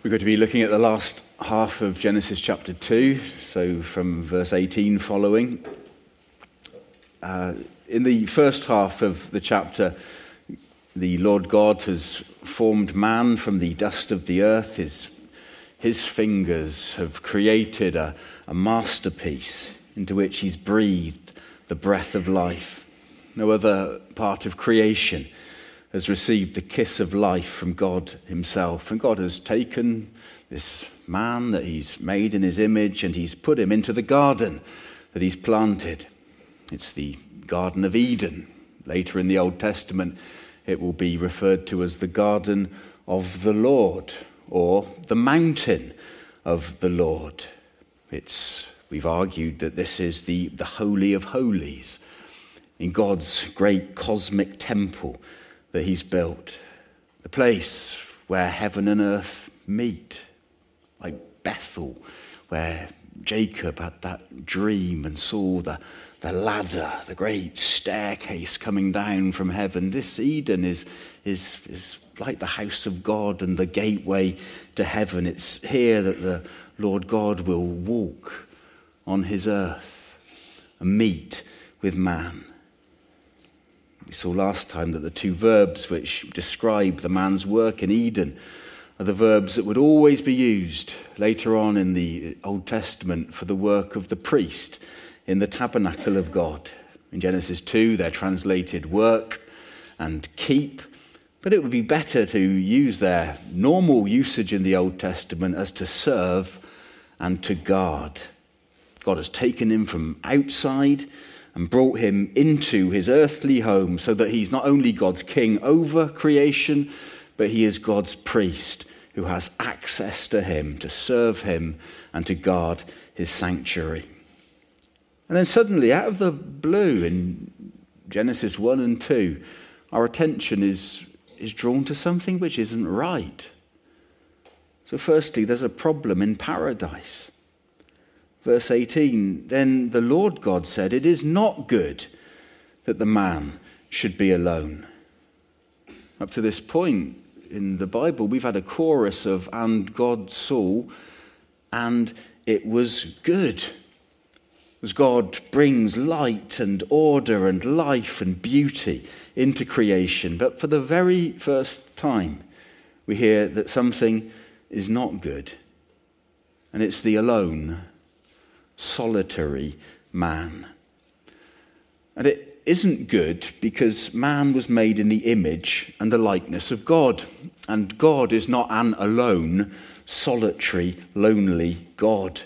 We're going to be looking at the last half of Genesis chapter 2, so from verse 18 following. In the first half of the chapter, the Lord God has formed man from the dust of the earth. His fingers have created a masterpiece into which he's breathed the breath of life. No other part of creation has received the kiss of life from God himself. And God has taken this man that he's made in his image and he's put him into the garden that he's planted. It's the Garden of Eden. Later in the Old Testament, it will be referred to as the Garden of the Lord or the Mountain of the Lord. We've argued that this is the Holy of Holies in God's great cosmic temple that he's built, the place where heaven and earth meet, like Bethel, where Jacob had that dream and saw the ladder, the great staircase coming down from heaven. This Eden is like the house of God and the gateway to heaven. It's here that the Lord God will walk on his earth and meet with man. We saw last time that the two verbs which describe the man's work in Eden are the verbs that would always be used later on in the Old Testament for the work of the priest in the tabernacle of God. In Genesis 2, they're translated work and keep, but it would be better to use their normal usage in the Old Testament as to serve and to guard. God has taken him from outside and brought him into his earthly home so that he's not only God's king over creation, but he is God's priest who has access to him, to serve him and to guard his sanctuary. And then suddenly, out of the blue, in Genesis 1 and 2, our attention is drawn to something which isn't right. So firstly, there's a problem in paradise. Verse 18, then the Lord God said, "It is not good that the man should be alone." Up to this point in the Bible, we've had a chorus of, "And God saw, and it was good." As God brings light and order and life and beauty into creation. But for the very first time, we hear that something is not good. And it's the alone, solitary man. And it isn't good because man was made in the image and the likeness of God. And God is not an alone, solitary, lonely God.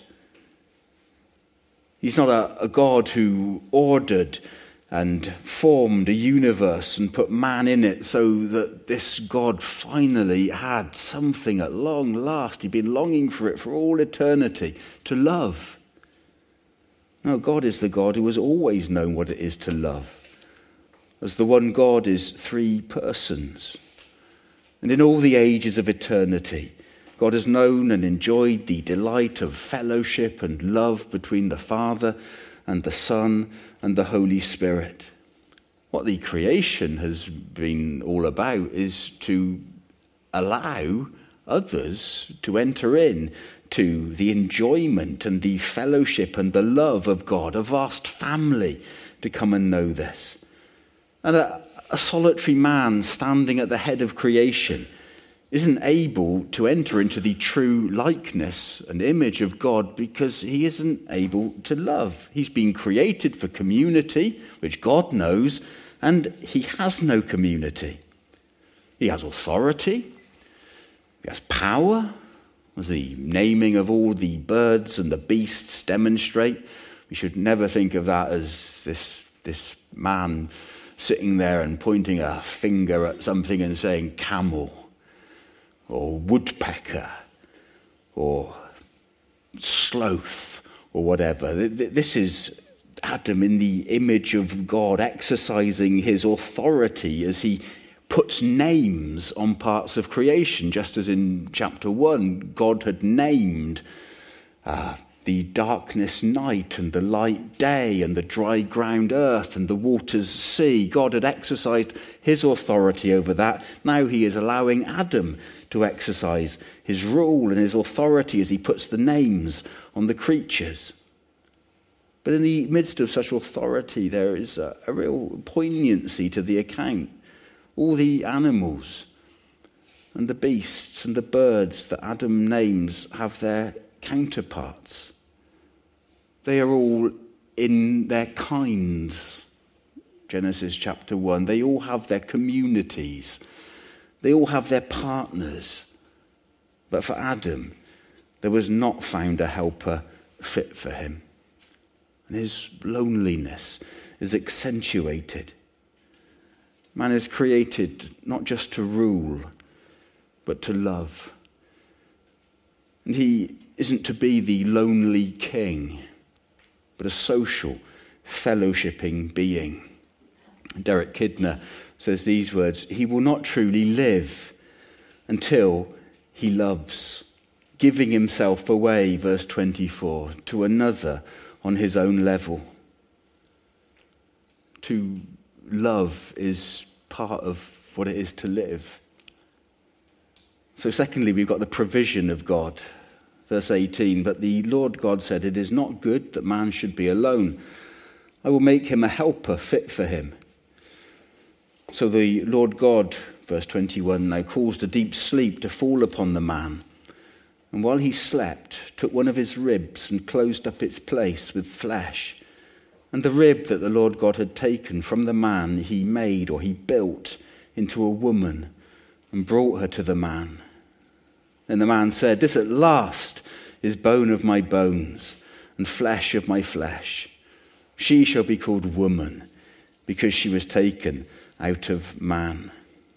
He's not a God who ordered and formed a universe and put man in it so that this God finally had something at long last. He'd been longing for it for all eternity, to love. No, God is the God who has always known what it is to love. As the one God is three persons. And in all the ages of eternity, God has known and enjoyed the delight of fellowship and love between the Father and the Son and the Holy Spirit. What the creation has been all about is to allow others to enter in to the enjoyment and the fellowship and the love of God, a vast family to come and know this. And a solitary man standing at the head of creation isn't able to enter into the true likeness and image of God because he isn't able to love. He's been created for community, which God knows, and he has no community. He has authority, he has power, as the naming of all the birds and the beasts demonstrate. We should never think of that as this man sitting there and pointing a finger at something and saying camel, or woodpecker, or sloth, or whatever. This is Adam in the image of God, exercising his authority as he puts names on parts of creation, just as in chapter 1, God had named the darkness night and the light day and the dry ground earth and the waters sea. God had exercised his authority over that. Now he is allowing Adam to exercise his rule and his authority as he puts the names on the creatures. But in the midst of such authority, there is a real poignancy to the account. All the animals and the beasts and the birds that Adam names have their counterparts. They are all in their kinds. Genesis chapter 1. They all have their communities. They all have their partners. But for Adam, there was not found a helper fit for him. And his loneliness is accentuated. Man is created not just to rule, but to love. And he isn't to be the lonely king, but a social, fellowshipping being. Derek Kidner says these words: he will not truly live until he loves, giving himself away, verse 24, to another on his own level. To love is part of what it is to live. So secondly, we've got the provision of God. Verse 18, but the Lord God said, it is not good that man should be alone. I will make him a helper fit for him. So the Lord God, verse 21, now caused a deep sleep to fall upon the man. And while he slept, took one of his ribs and closed up its place with flesh. And the rib that the Lord God had taken from the man he made, or he built, into a woman and brought her to the man. Then the man said, this at last is bone of my bones and flesh of my flesh. She shall be called woman, because she was taken out of man.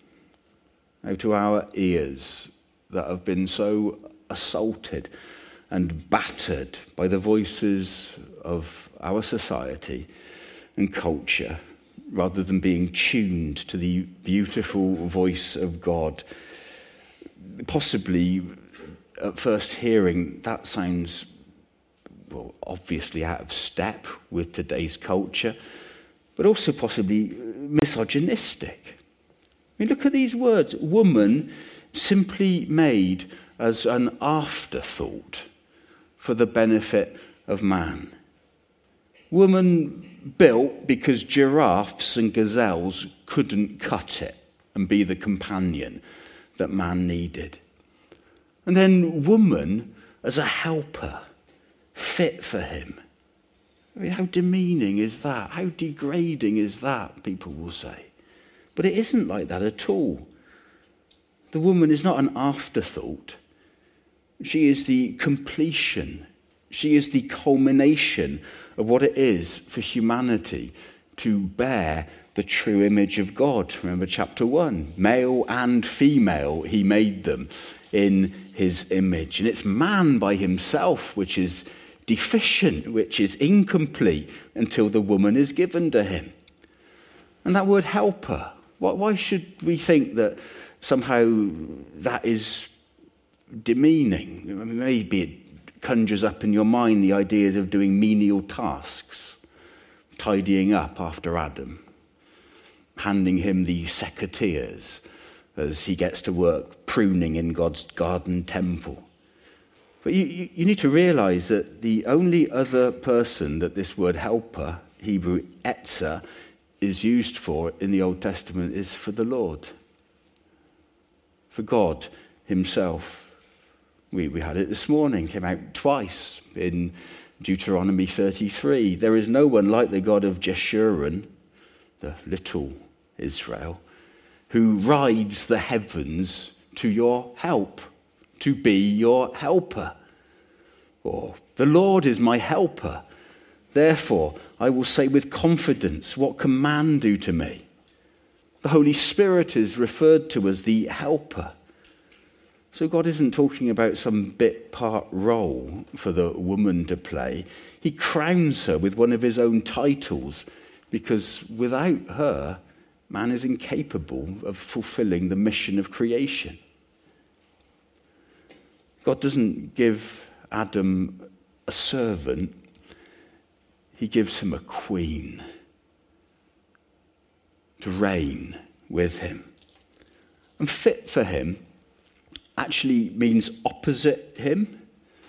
Now to our ears that have been so assaulted and battered by the voices of our society and culture, rather than being tuned to the beautiful voice of God, possibly at first hearing that sounds, well, obviously out of step with today's culture, but also possibly misogynistic. I mean, look at these words: woman simply made as an afterthought for the benefit of man. Woman built because giraffes and gazelles couldn't cut it and be the companion that man needed. And then woman as a helper, fit for him. I mean, how demeaning is that? How degrading is that, people will say. But it isn't like that at all. The woman is not an afterthought. She is the completion. She is the culmination of what it is for humanity to bear the true image of God. Remember chapter 1, male and female, he made them in his image. And it's man by himself which is deficient, which is incomplete until the woman is given to him. And that word helper, why should we think that somehow that is demeaning? I mean, maybe it conjures up in your mind the ideas of doing menial tasks, tidying up after Adam, handing him the secateurs as he gets to work pruning in God's garden temple. But you need to realize that the only other person that this word helper, Hebrew etzer, is used for in the Old Testament is for the Lord, for God himself. We had it this morning, came out twice in Deuteronomy 33. There is no one like the God of Jeshurun, the little Israel, who rides the heavens to your help, to be your helper. Or, the Lord is my helper. Therefore, I will say with confidence, what can man do to me? The Holy Spirit is referred to as the helper. So God isn't talking about some bit part role for the woman to play. He crowns her with one of his own titles, because without her, man is incapable of fulfilling the mission of creation. God doesn't give Adam a servant, he gives him a queen to reign with him. And fit for him, actually means opposite him.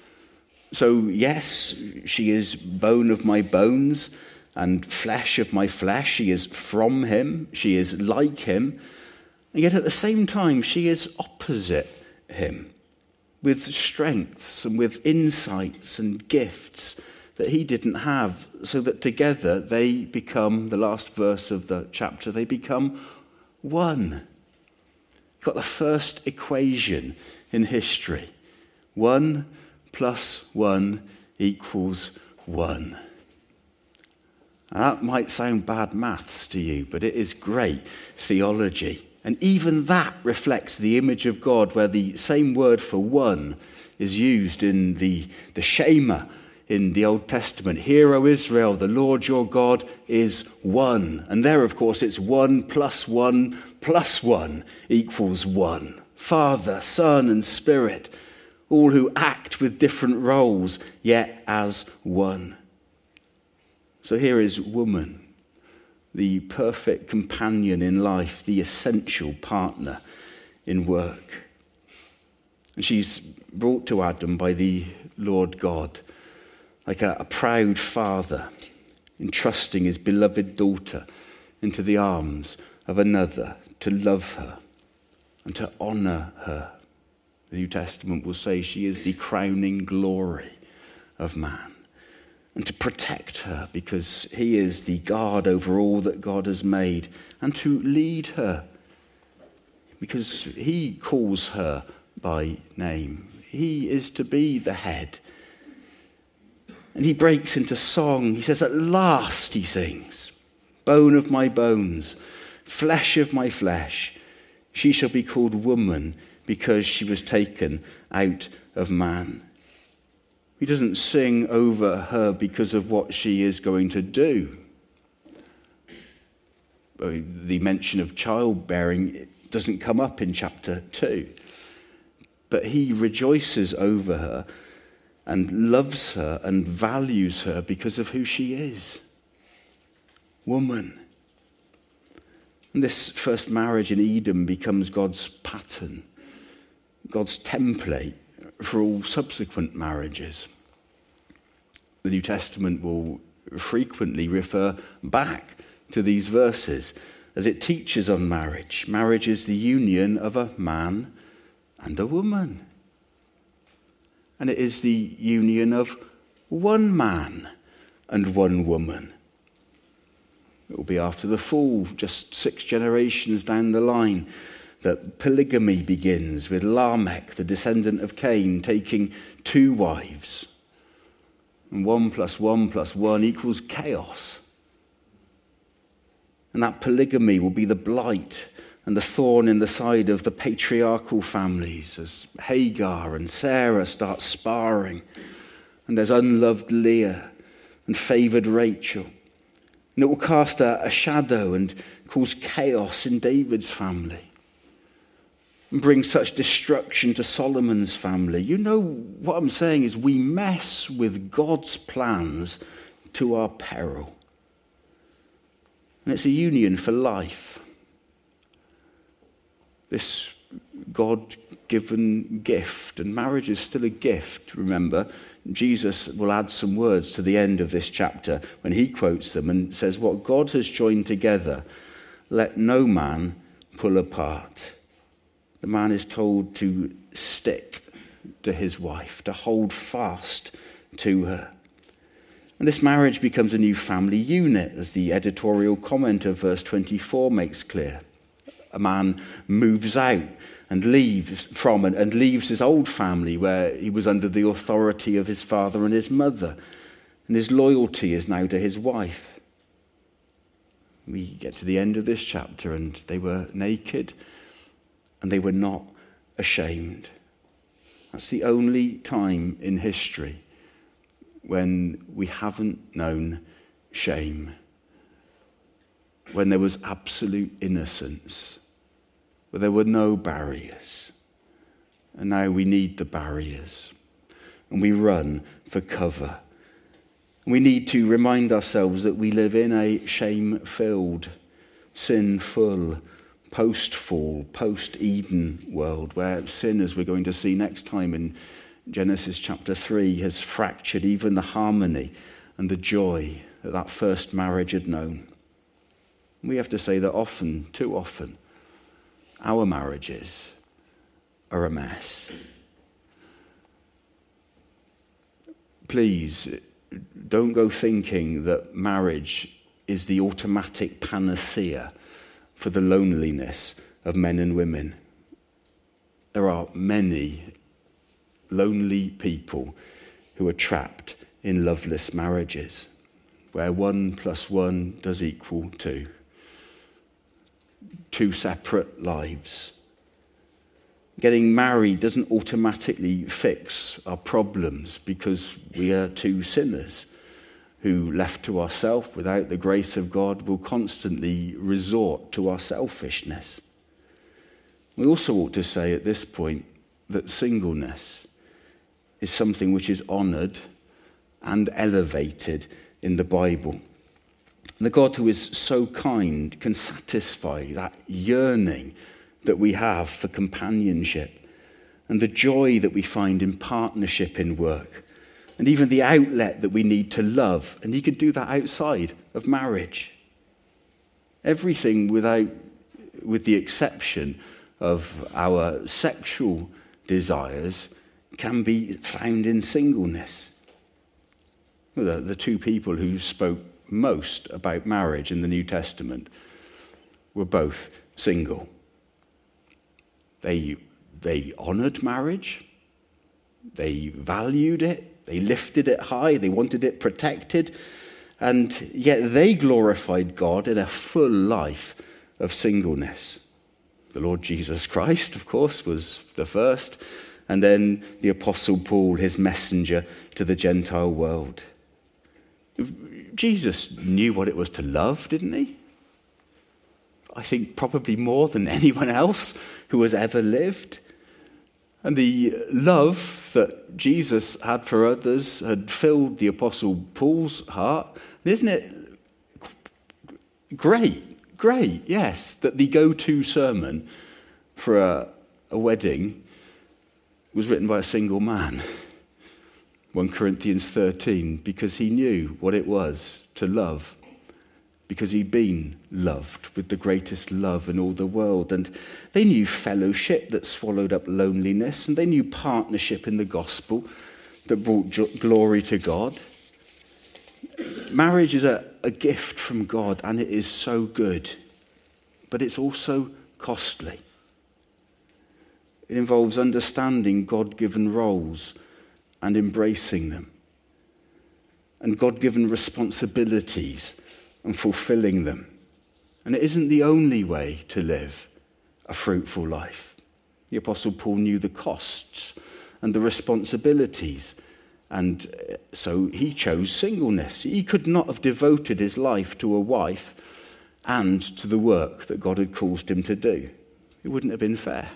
So yes, she is bone of my bones and flesh of my flesh. She is from him. She is like him. And yet at the same time, she is opposite him, with strengths and with insights and gifts that he didn't have, so that together they become, the last verse of the chapter, they become one. Got the first equation in history. 1 + 1 = 1. Now, that might sound bad maths to you, but it is great theology. And even that reflects the image of God, where the same word for one is used in the Shema in the Old Testament. Hear, O Israel, the Lord your God is one. And there, of course, it's 1 + 1 + 1 = 1. Father, Son, and Spirit, all who act with different roles, yet as one. So here is woman, the perfect companion in life, the essential partner in work. And she's brought to Adam by the Lord God, like a proud father entrusting his beloved daughter into the arms of another to love her and to honor her. The New Testament will say she is the crowning glory of man. And to protect her because he is the guard over all that God has made, and to lead her because he calls her by name. He is to be the head. And he breaks into song. He says, at last, he sings, bone of my bones, flesh of my flesh, she shall be called woman because she was taken out of man. He doesn't sing over her because of what she is going to do. The mention of childbearing doesn't come up in chapter 2. But he rejoices over her and loves her and values her because of who she is. Woman. And this first marriage in Eden becomes God's pattern, God's template for all subsequent marriages. The New Testament will frequently refer back to these verses as it teaches on marriage. Marriage is the union of a man and a woman. And it is the union of one man and one woman. It will be after the fall, just 6 generations down the line, that polygamy begins with Lamech, the descendant of Cain, taking 2 wives. And 1 + 1 + 1 = chaos. And that polygamy will be the blight and the thorn in the side of the patriarchal families as Hagar and Sarah start sparring. And there's unloved Leah and favoured Rachel. And it will cast a shadow and cause chaos in David's family. And bring such destruction to Solomon's family. You know, what I'm saying is we mess with God's plans to our peril. And it's a union for life. This God-given gift, and marriage is still a gift, remember. Jesus will add some words to the end of this chapter when he quotes them and says, what God has joined together, let no man pull apart. The man is told to stick to his wife, to hold fast to her. And this marriage becomes a new family unit, as the editorial comment of verse 24 makes clear. A man moves out and leaves his old family where he was under the authority of his father and his mother. And his loyalty is now to his wife. We get to the end of this chapter and they were naked and they were not ashamed. That's the only time in history when we haven't known shame. When there was absolute innocence. Where there were no barriers. And now we need the barriers. And we run for cover. We need to remind ourselves that we live in a shame-filled, sin-full, post-fall, post-Eden world where sin, as we're going to see next time in Genesis chapter 3, has fractured even the harmony and the joy that that first marriage had known. We have to say that often, too often, our marriages are a mess. Please, don't go thinking that marriage is the automatic panacea for the loneliness of men and women. There are many lonely people who are trapped in loveless marriages, where 1 + 1 does equal 2. Two separate lives. Getting married doesn't automatically fix our problems because we are two sinners who, left to ourselves without the grace of God, will constantly resort to our selfishness. We also ought to say at this point that singleness is something which is honoured and elevated in the Bible. And the God who is so kind can satisfy that yearning that we have for companionship and the joy that we find in partnership in work and even the outlet that we need to love. And he can do that outside of marriage. Everything with the exception of our sexual desires can be found in singleness. The two people who spoke most about marriage in the New Testament were both single. They honoured marriage. They valued it. They lifted it high. They wanted it protected. And yet they glorified God in a full life of singleness. The Lord Jesus Christ, of course, was the first. And then the Apostle Paul, his messenger to the Gentile world. Jesus knew what it was to love, didn't he? I think probably more than anyone else who has ever lived. And the love that Jesus had for others had filled the Apostle Paul's heart. And isn't it great, yes, that the go-to sermon for a wedding was written by a single man. 1 Corinthians 13, because he knew what it was to love, because he'd been loved with the greatest love in all the world. And they knew fellowship that swallowed up loneliness, and they knew partnership in the gospel that brought glory to God. Marriage is a gift from God, and it is so good, but it's also costly. It involves understanding God-given roles and embracing them, and God-given responsibilities and fulfilling them. And it isn't the only way to live a fruitful life. The Apostle Paul knew the costs and the responsibilities, and so he chose singleness. He could not have devoted his life to a wife and to the work that God had caused him to do. It wouldn't have been fair.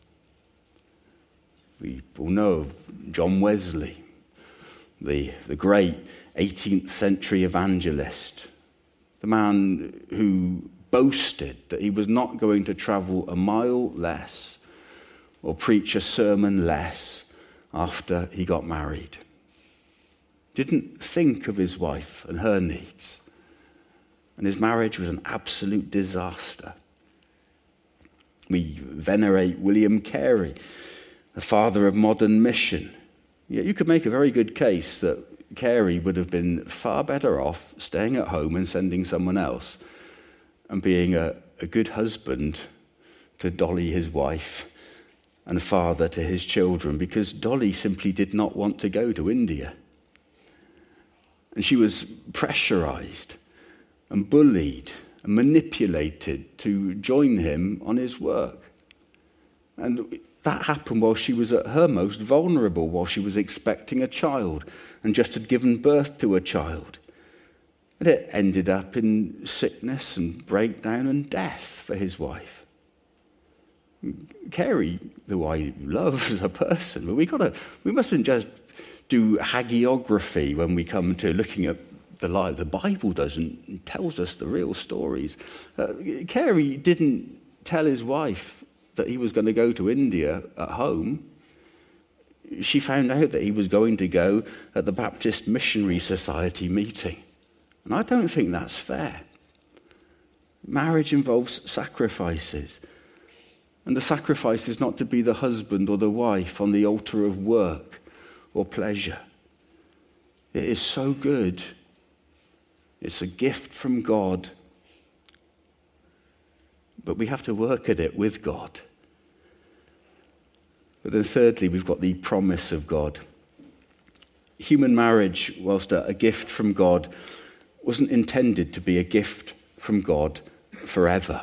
We all know of John Wesley, the great 18th century evangelist, the man who boasted that he was not going to travel a mile less or preach a sermon less after he got married. Didn't think of his wife and her needs. And his marriage was an absolute disaster. We venerate William Carey, the father of modern mission. Yet you could make a very good case that Carey would have been far better off staying at home and sending someone else and being a good husband to Dolly, his wife, and father to his children, because Dolly simply did not want to go to India. And she was pressurized and bullied and manipulated to join him on his work. And that happened while she was at her most vulnerable, while she was expecting a child and just had given birth to a child. And it ended up in sickness and breakdown and death for his wife. Carey, who I love as a person, but we mustn't just do hagiography when we come to looking at the life. The Bible tells us the real stories. Carey didn't tell his wife that he was going to go to India at home. She found out that he was going to go at the Baptist Missionary Society meeting. And I don't think that's fair. Marriage involves sacrifices. And the sacrifice is not to be the husband or the wife on the altar of work or pleasure. It is so good. It's a gift from God. But we have to work at it with God. But then thirdly, we've got the promise of God. Human marriage, whilst a gift from God, wasn't intended to be a gift from God forever.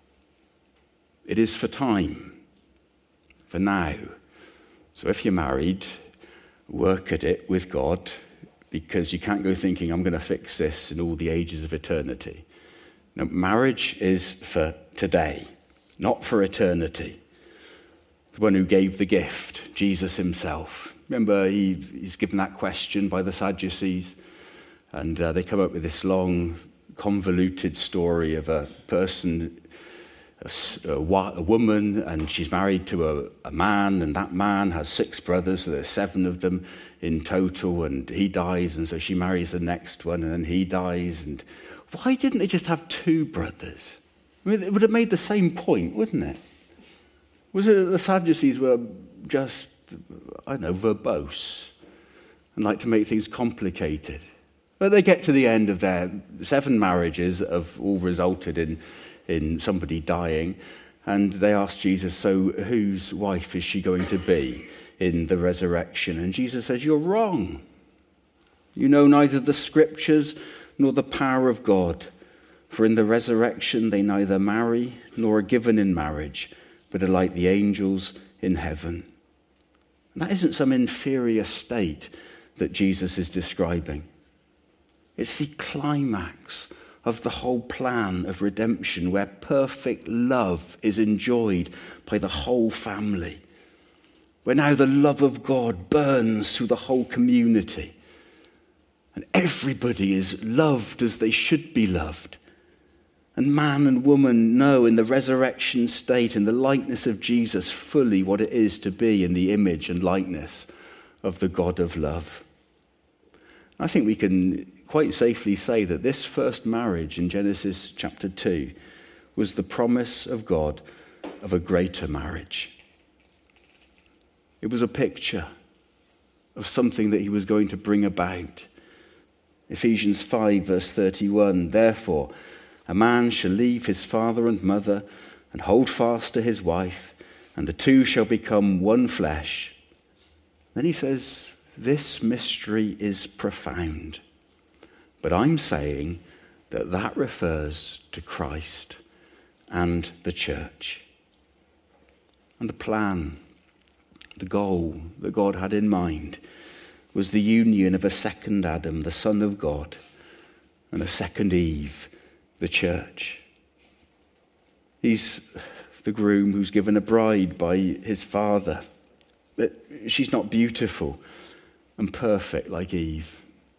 It is for time, for now. So if you're married, work at it with God, because you can't go thinking, I'm going to fix this in all the ages of eternity. No, marriage is for today, not for eternity. The one who gave the gift, Jesus himself. Remember, he's given that question by the Sadducees, and they come up with this long, convoluted story of a person, a woman, and she's married to a man, and that man has 6 brothers, so there's 7 of them in total, and he dies, and so she marries the next one, and then he dies. And why didn't they just have 2 brothers? I mean, it would have made the same point, wouldn't it? Was it that the Sadducees were just, verbose and like to make things complicated? But they get to the end of their 7 marriages that have all resulted in somebody dying, and they ask Jesus, so whose wife is she going to be in the resurrection? And Jesus says, you're wrong. You know neither the scriptures nor the power of God. For in the resurrection they neither marry nor are given in marriage, but are like the angels in heaven. And that isn't some inferior state that Jesus is describing. It's the climax of the whole plan of redemption, where perfect love is enjoyed by the whole family, where now the love of God burns through the whole community, and everybody is loved as they should be loved. And man and woman know in the resurrection state, in the likeness of Jesus, fully what it is to be in the image and likeness of the God of love. I think we can quite safely say that this first marriage in Genesis chapter 2 was the promise of God of a greater marriage. It was a picture of something that he was going to bring about. Ephesians 5 verse 31, therefore, a man shall leave his father and mother and hold fast to his wife, and the 2 shall become one flesh. Then he says, this mystery is profound. But I'm saying that refers to Christ and the church. And the plan, the goal that God had in mind was the union of a second Adam, the Son of God, and a second Eve, the church. He's the groom who's given a bride by his father. But she's not beautiful and perfect like Eve.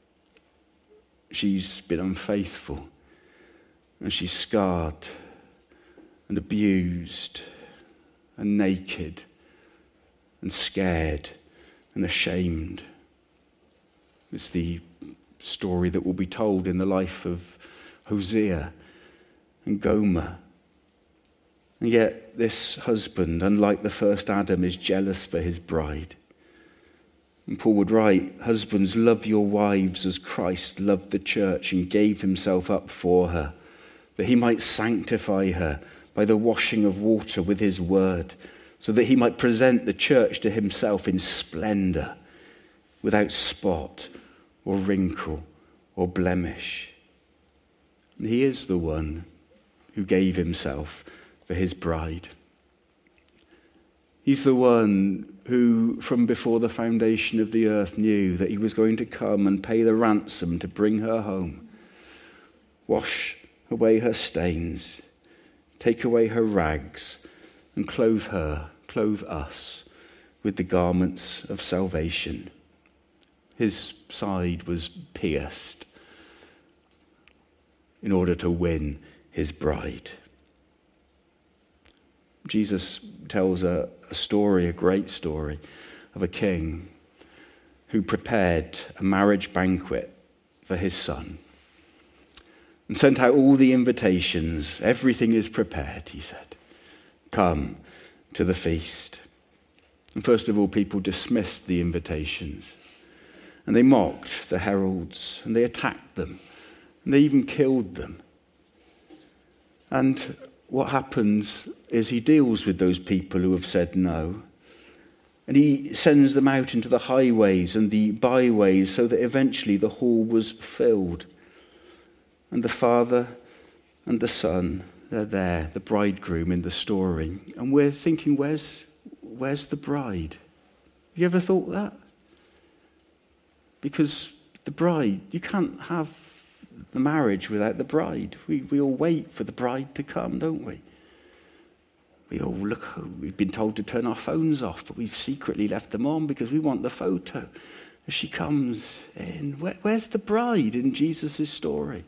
She's been unfaithful, and she's scarred and abused and naked and scared and ashamed. It's the story that will be told in the life of Hosea and Gomer. And yet this husband, unlike the first Adam, is jealous for his bride. And Paul would write, husbands, love your wives as Christ loved the church and gave himself up for her, that he might sanctify her by the washing of water with his word, so that he might present the church to himself in splendor, without spot or wrinkle or blemish. And he is the one who gave himself for his bride. He's the one who, from before the foundation of the earth, knew that he was going to come and pay the ransom to bring her home, wash away her stains, take away her rags, and clothe us, with the garments of salvation. His side was pierced in order to win his bride. Jesus tells a story, a great story, of a king who prepared a marriage banquet for his son and sent out all the invitations. Everything is prepared, he said. Come to the feast. And first of all, people dismissed the invitations, and they mocked the heralds, and they attacked them, and they even killed them. And what happens is he deals with those people who have said no, and he sends them out into the highways and the byways so that eventually the hall was filled. And the father and the son, they're there, the bridegroom in the story. And we're thinking, where's the bride? Have you ever thought that? Because the bride, you can't have the marriage without the bride. We all wait for the bride to come, don't we? We've been told to turn our phones off, but we've secretly left them on because we want the photo as she comes in. Where's the bride in Jesus' story?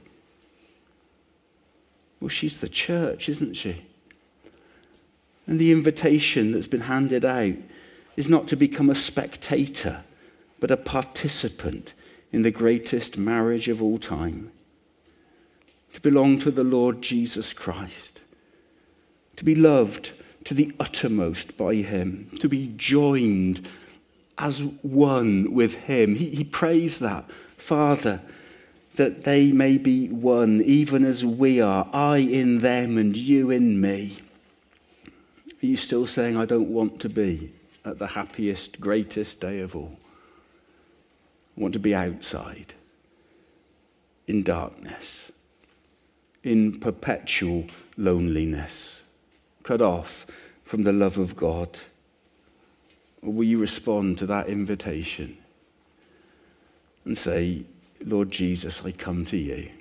Well, she's the church, isn't she? And the invitation that's been handed out is not to become a spectator, but a participant in the greatest marriage of all time. To belong to the Lord Jesus Christ. To be loved to the uttermost by him. To be joined as one with him. He prays that, Father, that they may be one, even as we are, I in them and you in me. Are you still saying, I don't want to be at the happiest, greatest day of all? I want to be outside, in darkness, in perpetual loneliness, cut off from the love of God? Or will you respond to that invitation and say, Lord Jesus, I come to you?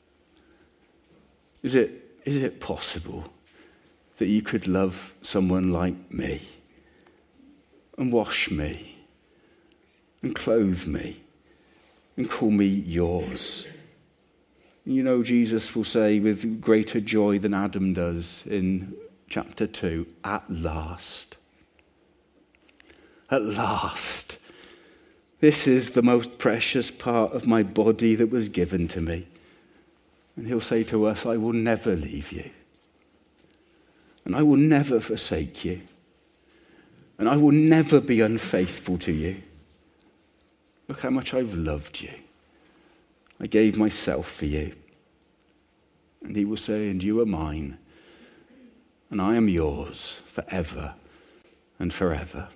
Is it possible that you could love someone like me and wash me and clothe me and call me yours? You know, Jesus will say with greater joy than Adam does in chapter 2, at last. At last. This is the most precious part of my body that was given to me. And he'll say to us, I will never leave you. And I will never forsake you. And I will never be unfaithful to you. Look how much I've loved you. I gave myself for you. And he will say, and you are mine. And I am yours forever and forever.